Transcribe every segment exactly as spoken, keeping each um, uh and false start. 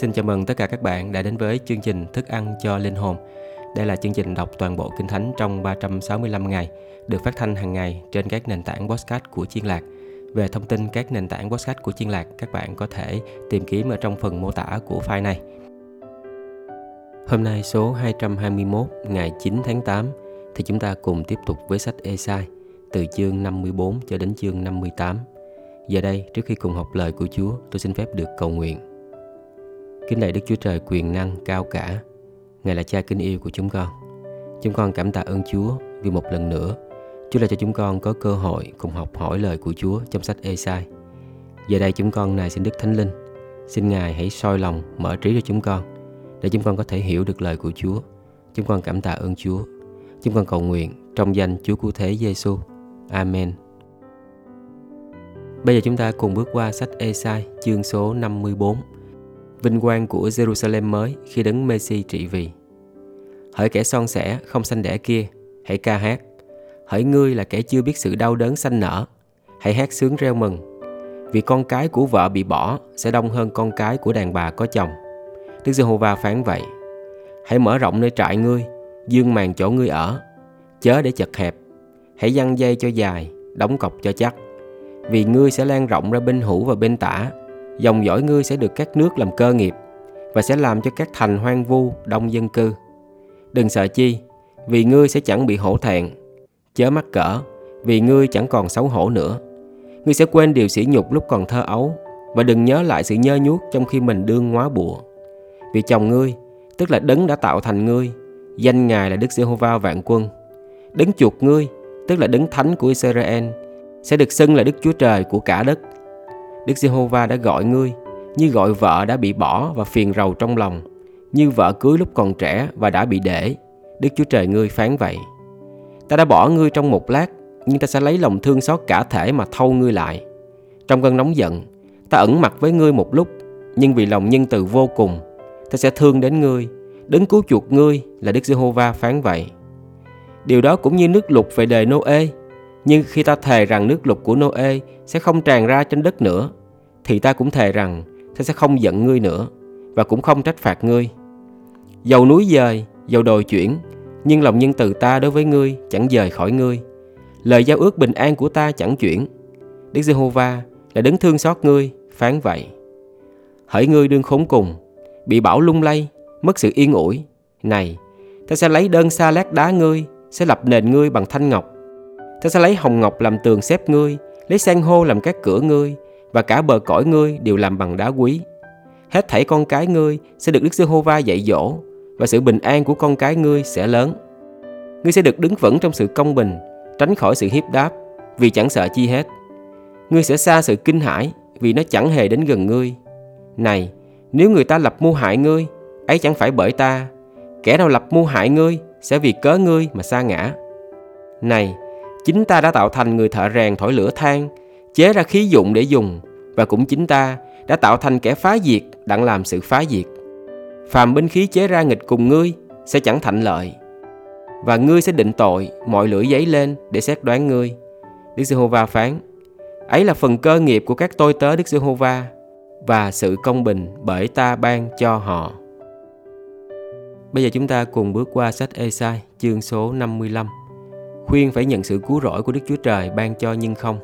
Xin chào mừng tất cả các bạn đã đến với chương trình Thức ăn cho linh hồn. Đây là chương trình đọc toàn bộ Kinh Thánh trong ba trăm sáu mươi lăm ngày, được phát thanh hàng ngày trên các nền tảng podcast của Chiên Lạc. Về thông tin các nền tảng podcast của Chiên Lạc, các bạn có thể tìm kiếm ở trong phần mô tả của file này. Hôm nay số hai trăm hai mươi mốt, ngày chín tháng tám, thì chúng ta cùng tiếp tục với sách Ê-sai, từ chương năm mươi bốn cho đến chương năm mươi tám. Giờ đây, trước khi cùng học lời của Chúa, tôi xin phép được cầu nguyện. Kính lạy Đức Chúa Trời quyền năng cao cả, Ngài là Cha kính yêu của chúng con. Chúng con cảm tạ ơn Chúa vì một lần nữa Chúa đã cho chúng con có cơ hội cùng học hỏi lời của Chúa trong sách Ê-sai. Giờ đây chúng con nài xin Đức Thánh Linh, xin Ngài hãy soi lòng, mở trí cho chúng con, để chúng con có thể hiểu được lời của Chúa. Chúng con cảm tạ ơn Chúa. Chúng con cầu nguyện trong danh Chúa Cứu Thế Giê-xu. Amen. Bây giờ chúng ta cùng bước qua sách Ê-sai chương số năm mươi bốn. Vinh quang của Jerusalem mới khi đấng Mê-si trị vì. Hỡi kẻ son sẻ không sanh đẻ kia, hãy ca hát. Hỡi ngươi là kẻ chưa biết sự đau đớn sanh nở, hãy hát sướng reo mừng. Vì con cái của vợ bị bỏ sẽ đông hơn con cái của đàn bà có chồng. Đức Giê-hô-va phán vậy. Hãy mở rộng nơi trại ngươi, dương màn chỗ ngươi ở, chớ để chật hẹp. Hãy giăng dây cho dài, đóng cọc cho chắc. Vì ngươi sẽ lan rộng ra bên hữu và bên tả, dòng dõi ngươi sẽ được các nước làm cơ nghiệp, và sẽ làm cho các thành hoang vu đông dân cư. Đừng sợ chi, vì ngươi sẽ chẳng bị hổ thẹn. Chớ mắc cỡ, vì ngươi chẳng còn xấu hổ nữa. Ngươi sẽ quên điều sỉ nhục lúc còn thơ ấu, và đừng nhớ lại sự nhơ nhuốc trong khi mình đương ngóa bụa. Vì chồng ngươi, tức là đấng đã tạo thành ngươi, danh Ngài là Đức Giê-hô-va vạn quân. Đấng chuộc ngươi, tức là đấng thánh của Israel, sẽ được xưng là Đức Chúa Trời của cả đất. Đức Giê-hô-va đã gọi ngươi như gọi vợ đã bị bỏ và phiền rầu trong lòng, như vợ cưới lúc còn trẻ và đã bị để. Đức Chúa Trời ngươi phán vậy. Ta đã bỏ ngươi trong một lát, nhưng ta sẽ lấy lòng thương xót cả thể mà thâu ngươi lại. Trong cơn nóng giận, ta ẩn mặt với ngươi một lúc, nhưng vì lòng nhân từ vô cùng, ta sẽ thương đến ngươi. Đấng cứu chuộc ngươi là Đức Giê-hô-va phán vậy. Điều đó cũng như nước lụt về đời Nô-ê. Nhưng khi ta thề rằng nước lụt của Nô-ê sẽ không tràn ra trên đất nữa, thì ta cũng thề rằng ta sẽ không giận ngươi nữa, và cũng không trách phạt ngươi. Dầu núi dời, dầu đồi chuyển, nhưng lòng nhân từ ta đối với ngươi chẳng dời khỏi ngươi. Lời giao ước bình an của ta chẳng chuyển. Đức Giê-hô-va là đấng thương xót ngươi, phán vậy. Hỡi ngươi đương khốn cùng, bị bão lung lay, mất sự yên ủi. Này, ta sẽ lấy đơn sa lát đá ngươi, sẽ lập nền ngươi bằng thanh ngọc. Ta sẽ lấy hồng ngọc làm tường xếp ngươi, lấy san hô làm các cửa ngươi, và cả bờ cõi ngươi đều làm bằng đá quý. Hết thảy con cái ngươi sẽ được Đức Giê-hô-va dạy dỗ, và sự bình an của con cái ngươi sẽ lớn. Ngươi sẽ được đứng vững trong sự công bình, tránh khỏi sự hiếp đáp, vì chẳng sợ chi hết. Ngươi sẽ xa sự kinh hãi, vì nó chẳng hề đến gần ngươi. Này, nếu người ta lập mưu hại ngươi, ấy chẳng phải bởi ta. Kẻ nào lập mưu hại ngươi sẽ vì cớ ngươi mà sa ngã. Này, chính ta đã tạo thành người thợ rèn thổi lửa than, chế ra khí dụng để dùng, và cũng chính ta đã tạo thành kẻ phá diệt đặng làm sự phá diệt. Phàm binh khí chế ra nghịch cùng ngươi sẽ chẳng thạnh lợi, và ngươi sẽ định tội mọi lưỡi giấy lên để xét đoán ngươi. Đức Giê-hô-va phán. Ấy là phần cơ nghiệp của các tôi tớ Đức Giê-hô-va, và sự công bình bởi ta ban cho họ. Bây giờ chúng ta cùng bước qua sách Ê-sai chương số năm mươi lăm. Khuyên phải nhận sự cứu rỗi của Đức Chúa Trời ban cho nhưng không.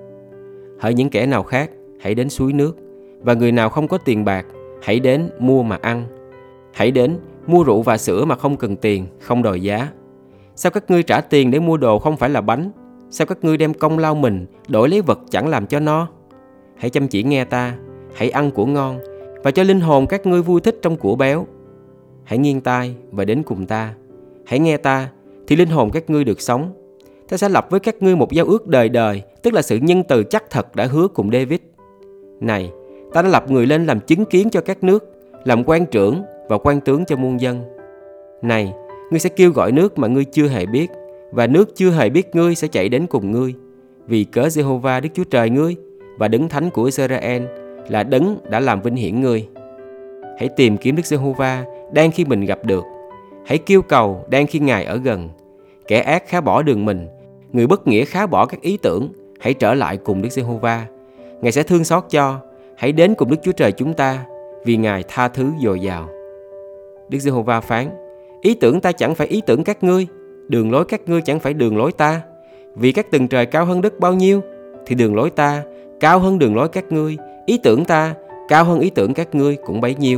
Hỡi những kẻ nào khác, hãy đến suối nước, và người nào không có tiền bạc, hãy đến mua mà ăn. Hãy đến mua rượu và sữa mà không cần tiền, không đòi giá. Sao các ngươi trả tiền để mua đồ không phải là bánh? Sao các ngươi đem công lao mình đổi lấy vật chẳng làm cho no? Hãy chăm chỉ nghe ta, hãy ăn của ngon, và cho linh hồn các ngươi vui thích trong của béo. Hãy nghiêng tai và đến cùng ta. Hãy nghe ta, thì linh hồn các ngươi được sống. Ta sẽ lập với các ngươi một giao ước đời đời, tức là sự nhân từ chắc thật đã hứa cùng David. Này, ta đã lập người lên làm chứng kiến cho các nước, làm quan trưởng và quan tướng cho muôn dân. Này, ngươi sẽ kêu gọi nước mà ngươi chưa hề biết, và nước chưa hề biết ngươi sẽ chạy đến cùng ngươi. Vì cớ Giê-hô-va Đức Chúa Trời ngươi và đấng thánh của Israel là đấng đã làm vinh hiển ngươi. Hãy tìm kiếm Đức Giê-hô-va đang khi mình gặp được. Hãy kêu cầu đang khi Ngài ở gần. Kẻ ác khá bỏ đường mình, người bất nghĩa khá bỏ các ý tưởng. Hãy trở lại cùng Đức Giê-hô-va. Ngài sẽ thương xót cho. Hãy đến cùng Đức Chúa Trời chúng ta, vì Ngài tha thứ dồi dào. Đức Giê-hô-va phán: Ý tưởng ta chẳng phải ý tưởng các ngươi, đường lối các ngươi chẳng phải đường lối ta. Vì các tầng trời cao hơn đất bao nhiêu, thì đường lối ta cao hơn đường lối các ngươi, ý tưởng ta cao hơn ý tưởng các ngươi cũng bấy nhiêu.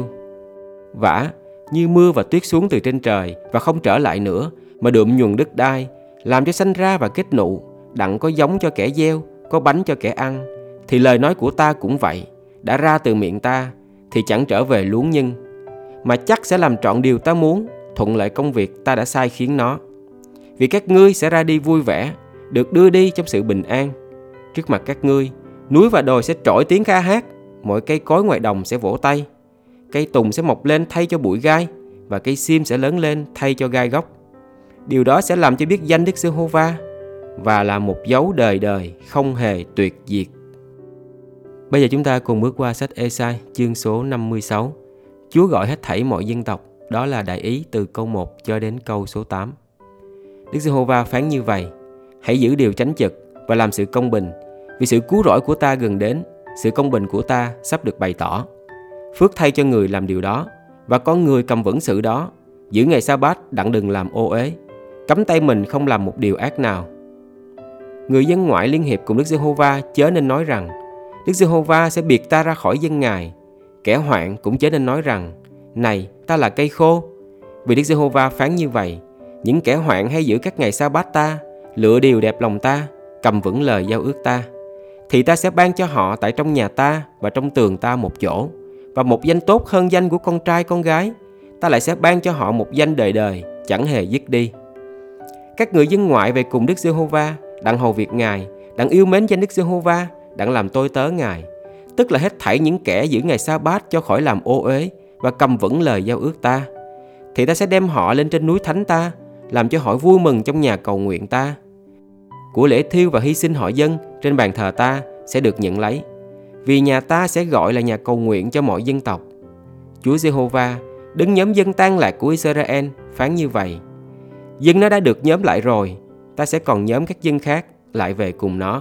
Vả, như mưa và tuyết xuống từ trên trời và không trở lại nữa, mà đượm nhuần đất đai, làm cho sanh ra và kết nụ, đặng có giống cho kẻ gieo, có bánh cho kẻ ăn, thì lời nói của ta cũng vậy, đã ra từ miệng ta, thì chẳng trở về luống nhân, mà chắc sẽ làm trọn điều ta muốn, thuận lợi công việc ta đã sai khiến nó. Vì các ngươi sẽ ra đi vui vẻ, được đưa đi trong sự bình an. Trước mặt các ngươi, núi và đồi sẽ trỗi tiếng ca hát, mọi cây cối ngoài đồng sẽ vỗ tay. Cây tùng sẽ mọc lên thay cho bụi gai, và cây sim sẽ lớn lên thay cho gai gốc. Điều đó sẽ làm cho biết danh Đức Giê-hô-va, và là một dấu đời đời không hề tuyệt diệt. Bây giờ chúng ta cùng bước qua sách Ê-sai chương số năm mươi sáu. Chúa gọi hết thảy mọi dân tộc, đó là đại ý từ câu một cho đến câu số tám. Đức Giê-hô-va phán như vậy: Hãy giữ điều chánh trực và làm sự công bình, vì sự cứu rỗi của ta gần đến, sự công bình của ta sắp được bày tỏ. Phước thay cho người làm điều đó, và con người cầm vững sự đó, giữ ngày sa-bát đặng đừng làm ô uế, cấm tay mình không làm một điều ác nào. Người dân ngoại liên hiệp cùng Đức Giê-hô-va chớ nên nói rằng: Đức Giê-hô-va sẽ biệt ta ra khỏi dân Ngài. Kẻ hoạn cũng chớ nên nói rằng: Này, ta là cây khô. Vì Đức Giê-hô-va phán như vậy: Những kẻ hoạn hay giữ các ngày sa-bát ta, lựa điều đẹp lòng ta, cầm vững lời giao ước ta, thì ta sẽ ban cho họ tại trong nhà ta và trong tường ta một chỗ, và một danh tốt hơn danh của con trai con gái. Ta lại sẽ ban cho họ một danh đời đời, chẳng hề dứt đi. Các người dân ngoại về cùng Đức Giê-hô-va, đặng hầu việc Ngài, đặng yêu mến danh Đức Giê-hô-va, đặng làm tôi tớ Ngài, tức là hết thảy những kẻ giữ ngày sa-bát cho khỏi làm ô uế và cầm vững lời giao ước ta, thì ta sẽ đem họ lên trên núi thánh ta, làm cho họ vui mừng trong nhà cầu nguyện ta. Của lễ thiêu và hy sinh họ dâng trên bàn thờ ta sẽ được nhận lấy, vì nhà ta sẽ gọi là nhà cầu nguyện cho mọi dân tộc. Chúa Giê-hô-va, đứng nhóm dân tan lạc của Israel, phán như vậy: Dân nó đã được nhóm lại rồi, ta sẽ còn nhóm các dân khác lại về cùng nó.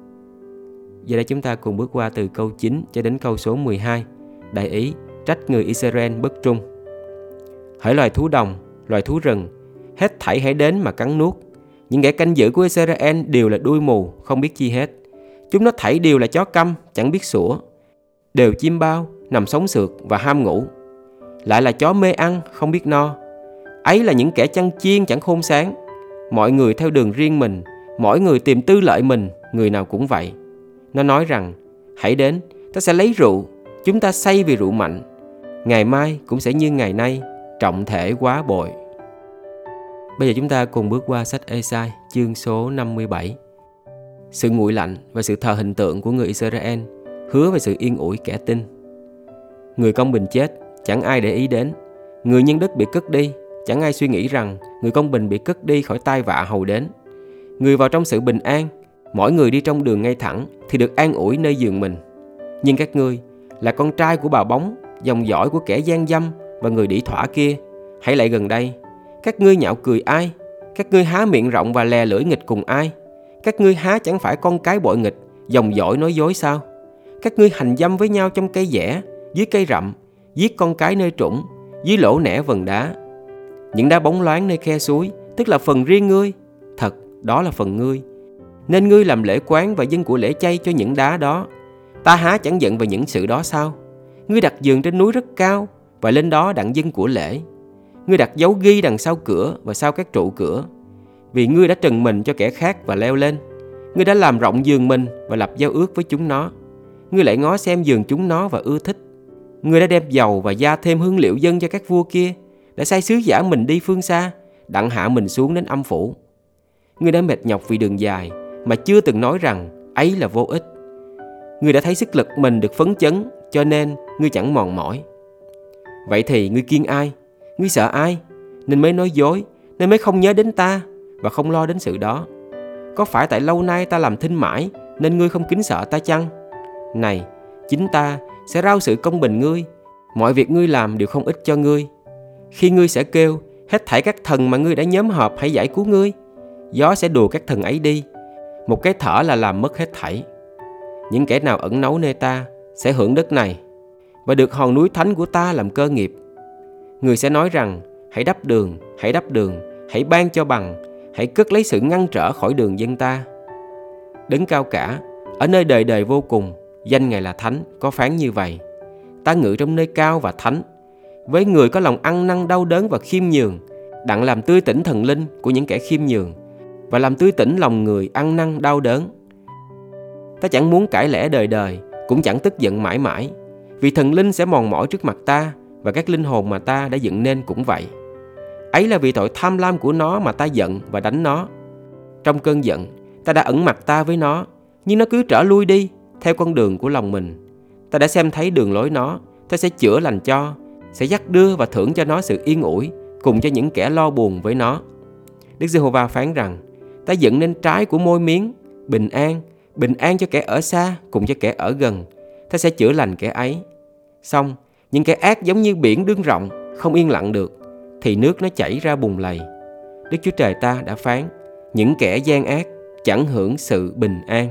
Giờ đây chúng ta cùng bước qua từ câu chín cho đến câu số mười hai. Đại ý: trách người Israel bất trung. Hỡi loài thú đồng, loài thú rừng, hết thảy hãy đến mà cắn nuốt. Những kẻ canh giữ của Israel đều là đuôi mù, không biết chi hết. Chúng nó thảy đều là chó câm, chẳng biết sủa, đều chim bao, nằm sống sượt và ham ngủ. Lại là chó mê ăn, không biết no. Ấy là những kẻ chăn chiên chẳng khôn sáng. Mọi người theo đường riêng mình, mỗi người tìm tư lợi mình, người nào cũng vậy. Nó nói rằng: Hãy đến, ta sẽ lấy rượu, chúng ta say vì rượu mạnh. Ngày mai cũng sẽ như ngày nay, trọng thể quá bội. Bây giờ chúng ta cùng bước qua sách Ê-sai chương số năm mươi bảy. Sự nguội lạnh và sự thờ hình tượng của người Israel hứa về sự yên ủi kẻ tin. Người công bình chết, chẳng ai để ý đến. Người nhân đức bị cất đi, chẳng ai suy nghĩ rằng người công bình bị cất đi khỏi tai vạ hầu đến. Người vào trong sự bình an, mỗi người đi trong đường ngay thẳng thì được an ủi nơi giường mình. Nhưng các ngươi là con trai của bà bóng, dòng dõi của kẻ gian dâm và người đĩ thỏa kia, hãy lại gần đây. Các ngươi nhạo cười ai? Các ngươi há miệng rộng và lè lưỡi nghịch cùng ai? Các ngươi há chẳng phải con cái bội nghịch, dòng dõi nói dối sao? Các ngươi hành dâm với nhau trong cây dẻ, dưới cây rậm, giết con cái nơi trũng, dưới lỗ nẻ vần đá. Những đá bóng loáng nơi khe suối, tức là phần riêng ngươi. Thật, đó là phần ngươi. Nên ngươi làm lễ quán và dâng của lễ chay cho những đá đó. Ta há chẳng giận về những sự đó sao? Ngươi đặt giường trên núi rất cao, và lên đó đặng dâng của lễ. Ngươi đặt dấu ghi đằng sau cửa và sau các trụ cửa. Vì ngươi đã trần mình cho kẻ khác và leo lên. Ngươi đã làm rộng giường mình và lập giao ước với chúng nó. Ngươi lại ngó xem giường chúng nó và ưa thích. Ngươi đã đem dầu và gia thêm hương liệu dâng cho các vua kia, đã sai sứ giả mình đi phương xa, đặng hạ mình xuống đến âm phủ. Ngươi đã mệt nhọc vì đường dài, mà chưa từng nói rằng ấy là vô ích. Ngươi đã thấy sức lực mình được phấn chấn, cho nên ngươi chẳng mòn mỏi. Vậy thì ngươi kiêng ai? Ngươi sợ ai? Nên mới nói dối, nên mới không nhớ đến ta và không lo đến sự đó. Có phải tại lâu nay ta làm thinh mãi nên ngươi không kính sợ ta chăng? Này, chính ta sẽ rao sự công bình ngươi, mọi việc ngươi làm đều không ích cho ngươi. Khi ngươi sẽ kêu, hết thảy các thần mà ngươi đã nhóm họp hãy giải cứu ngươi. Gió sẽ đùa các thần ấy đi, một cái thở là làm mất hết thảy. Những kẻ nào ẩn náu nơi ta sẽ hưởng đất này. và được hòn núi thánh của ta làm cơ nghiệp. Người sẽ nói rằng: hãy đắp đường, hãy đắp đường, hãy ban cho bằng, hãy cất lấy sự ngăn trở khỏi đường dân ta. Đấng cao cả, ở nơi đời đời vô cùng, danh Ngài là thánh, có phán như vậy: ta ngự trong nơi cao và thánh, với người có lòng ăn năn đau đớn và khiêm nhường, đặng làm tươi tỉnh thần linh của những kẻ khiêm nhường, và làm tươi tỉnh lòng người ăn năn đau đớn. Ta chẳng muốn cãi lẽ đời đời, cũng chẳng tức giận mãi mãi, vì thần linh sẽ mòn mỏi trước mặt ta, và các linh hồn mà ta đã dựng nên cũng vậy. Ấy là vì tội tham lam của nó mà ta giận và đánh nó. Trong cơn giận, ta đã ẩn mặt ta với nó, nhưng nó cứ trở lui đi theo con đường của lòng mình. Ta đã xem thấy đường lối nó, ta sẽ chữa lành cho, sẽ dắt đưa và thưởng cho nó sự yên ủi, cùng cho những kẻ lo buồn với nó. Đức Giê-hô-va phán rằng: ta dựng nên trái của môi miếng, bình an, bình an cho kẻ ở xa cùng cho kẻ ở gần. Ta sẽ chữa lành kẻ ấy. Xong, những kẻ ác giống như biển đương rộng, không yên lặng được, thì nước nó chảy ra bùn lầy. Đức Chúa Trời ta đã phán: những kẻ gian ác chẳng hưởng sự bình an.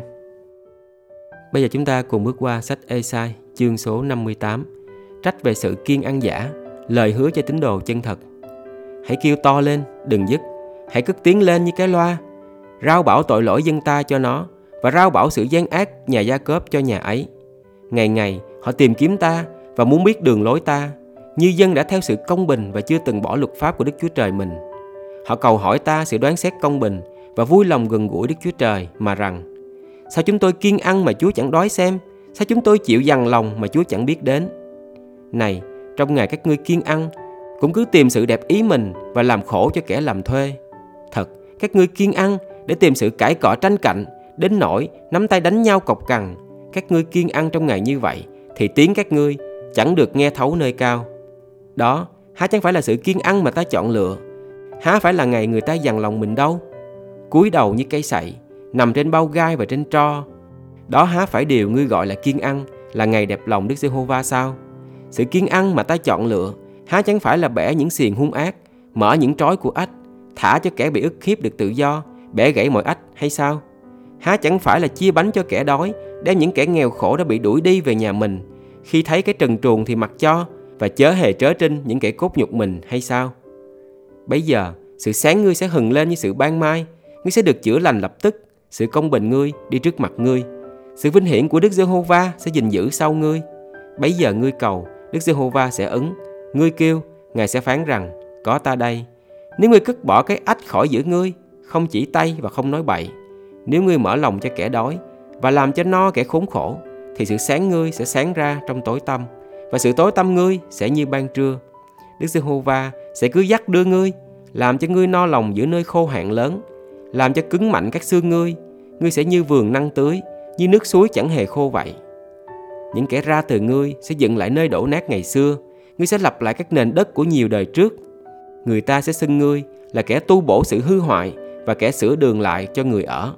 Bây giờ chúng ta cùng bước qua sách Ê-sai chương số năm mươi tám, trách về sự kiên ăn giả, lời hứa cho tín đồ chân thật. Hãy kêu to lên, đừng dứt, hãy cất tiếng lên như cái loa, rao bảo tội lỗi dân ta cho nó, và rao bảo sự gian ác nhà Gia-cốp cho nhà ấy. Ngày ngày họ tìm kiếm ta và muốn biết đường lối ta, như dân đã theo sự công bình và chưa từng bỏ luật pháp của Đức Chúa Trời mình. Họ cầu hỏi ta sự đoán xét công bình và vui lòng gần gũi Đức Chúa Trời mà rằng: sao chúng tôi kiêng ăn mà Chúa chẳng đói xem? Sao chúng tôi chịu dằn lòng mà Chúa chẳng biết đến? Này, trong ngày các ngươi kiêng ăn, cũng cứ tìm sự đẹp ý mình và làm khổ cho kẻ làm thuê. Thật, các ngươi kiêng ăn để tìm sự cãi cọ tranh cạnh, đến nỗi nắm tay đánh nhau cộc cằn. Các ngươi kiêng ăn trong ngày như vậy, thì tiếng các ngươi chẳng được nghe thấu nơi cao. Đó, há chẳng phải là sự kiêng ăn mà ta chọn lựa? Há phải là ngày người ta dằn lòng mình đâu? Cúi đầu như cây sậy, nằm trên bao gai và trên tro. Đó há phải điều ngươi gọi là kiêng ăn, là ngày đẹp lòng Đức Giê-hô-va sao? Sự kiêng ăn mà ta chọn lựa, há chẳng phải là bẻ những xiềng hung ác, mở những trói của ách, thả cho kẻ bị ức hiếp được tự do, bẻ gãy mọi ách hay sao? Há chẳng phải là chia bánh cho kẻ đói, đem những kẻ nghèo khổ đã bị đuổi đi về nhà mình, khi thấy cái trần truồng thì mặc cho, và chớ hề trớ trinh những kẻ cốt nhục mình hay sao? Bấy giờ, sự sáng ngươi sẽ hừng lên như sự ban mai, ngươi sẽ được chữa lành lập tức, sự công bình ngươi đi trước mặt ngươi, sự vinh hiển của Đức Giê-hô-va sẽ gìn giữ sau ngươi. Bấy giờ ngươi cầu, Đức Giê-hô-va sẽ ứng, ngươi kêu, Ngài sẽ phán rằng: có ta đây. Nếu ngươi cất bỏ cái ách khỏi giữa ngươi, không chỉ tay và không nói bậy, nếu ngươi mở lòng cho kẻ đói và làm cho no kẻ khốn khổ, thì sự sáng ngươi sẽ sáng ra trong tối tăm, và sự tối tăm ngươi sẽ như ban trưa. Đức Giê-hô-va sẽ cứ dắt đưa ngươi, làm cho ngươi no lòng giữa nơi khô hạn lớn, làm cho cứng mạnh các xương ngươi. Ngươi sẽ như vườn năng tưới, như nước suối chẳng hề khô vậy. Những kẻ ra từ ngươi sẽ dựng lại nơi đổ nát ngày xưa, ngươi sẽ lập lại các nền đất của nhiều đời trước. Người ta sẽ xưng ngươi là kẻ tu bổ sự hư hoại và kẻ sửa đường lại cho người ở.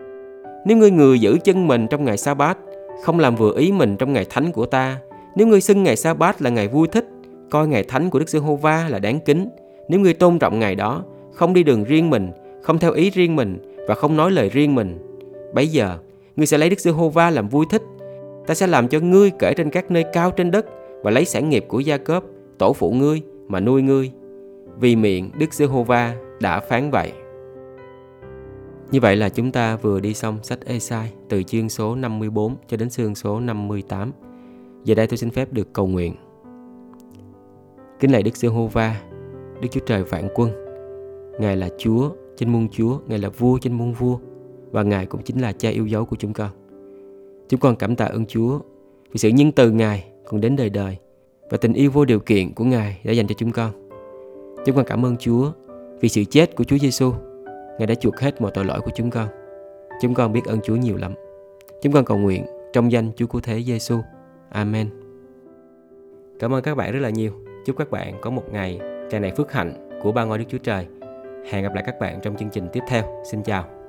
Nếu ngươi ngừa giữ chân mình trong ngày Sa-bát, không làm vừa ý mình trong ngày thánh của ta, nếu ngươi xưng ngày Sa-bát là ngày vui thích, coi ngày thánh của Đức Giê-hô-va là đáng kính, nếu ngươi tôn trọng ngày đó, không đi đường riêng mình, không theo ý riêng mình và không nói lời riêng mình, bấy giờ ngươi sẽ lấy Đức Giê-hô-va làm vui thích. Ta sẽ làm cho ngươi kể trên các nơi cao trên đất, và lấy sản nghiệp của Gia-cốp, tổ phụ ngươi, mà nuôi ngươi. Vì miệng Đức Giê-hô-va đã phán vậy. Như vậy là chúng ta vừa đi xong sách Ê-sai từ chương số năm mươi bốn cho đến chương số năm mươi tám. Giờ đây tôi xin phép được cầu nguyện. Kính lạy Đức Giê-hô-va, Đức Chúa Trời vạn quân. Ngài là Chúa trên muôn Chúa, Ngài là vua trên muôn vua, và Ngài cũng chính là Cha yêu dấu của chúng con. Chúng con cảm tạ ơn Chúa vì sự nhân từ Ngài còn đến đời đời, và tình yêu vô điều kiện của Ngài đã dành cho chúng con. Chúng con cảm ơn Chúa vì sự chết của Chúa Giêsu. Ngài đã chuộc hết mọi tội lỗi của chúng con. Chúng con biết ơn Chúa nhiều lắm. Chúng con cầu nguyện trong danh Chúa Cứu Thế Giêsu. Amen. Cảm ơn các bạn rất là nhiều. Chúc các bạn có một ngày tràn đầy phước hạnh của ba ngôi Đức Chúa Trời. Hẹn gặp lại các bạn trong chương trình tiếp theo. Xin chào.